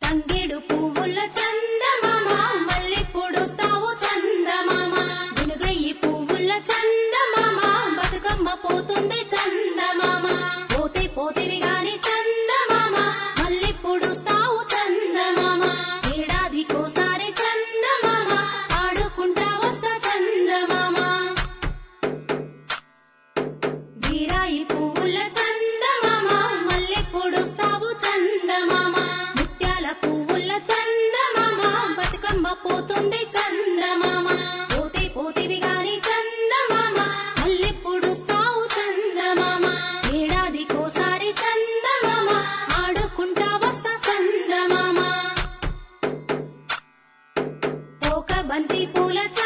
తంగేడు పువ్వుల చందమామ మల్లెప్పుడొస్తావు చందమామ గునుగయ్యి పువ్వుల చందమామ బతుకమ్మ పోతుంది చందమామ పోతే పోతివి గాని చందమామ మల్లెప్పుడొస్తావు చందమామ ఏడాదికోసారి చందమామ ఆడుకుంటా వస్తా చందమామ బీరాయి పువ్వుల చందమామ మల్లెప్పుడొస్తావు చందమామ ముత్యాల పువ్వుల చందమామ బతుకమ్మ పోతుంది చందమామ పోతే పోతివి గాని చందమామ మల్లెప్పుడొస్తావు చందమామ ఏడాదికోసారి చందమామ ఆడుకుంటా వస్తా చందమామ ఒక బంతి పూల